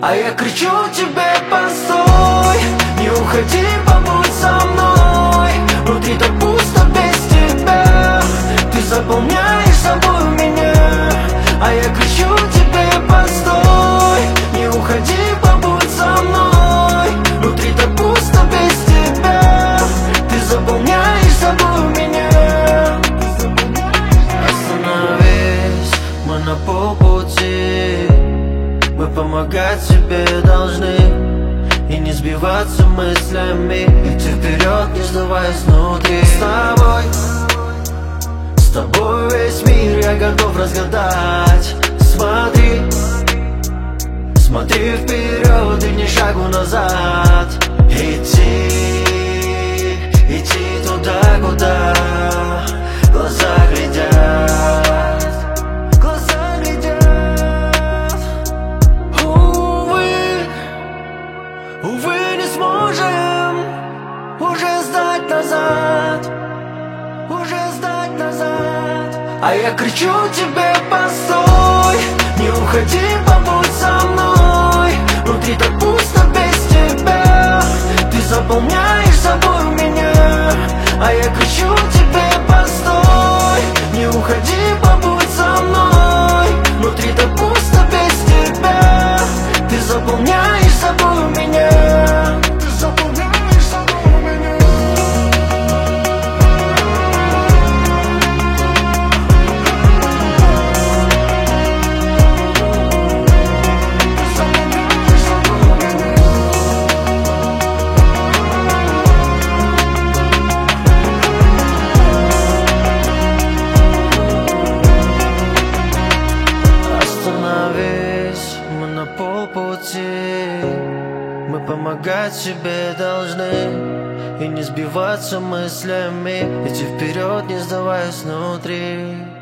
А я кричу тебе: постой, не уходи, побудь со мной. Внутри так пусто без тебя, ты заполняешь собой меня. А я кричу тебе: постой, не уходи, побудь со мной. Внутри так пусто без тебя, ты заполняешь собой меня. Остановись, мы на полпути, мы помогать себе должны и не сбиваться мыслями, идти вперед, не сдаваясь внутри. С тобой весь мир я готов разгадать. Смотри, смотри вперед и ни шагу назад. Идти туда, куда глаза глядят. Увы, не сможем уже сдать назад, А я кричу тебе: постой, не уходи, побудь со мной. Внутри так пусто без тебя, ты заполняешь собой меня. А я кричу тебе: постой, не уходи, побудь со мной. Внутри так пусто без тебя, ты заполняешь собой меня. Мы на полпути, мы помогать себе должны и не сбиваться мыслями, идти вперед, не сдаваясь внутри.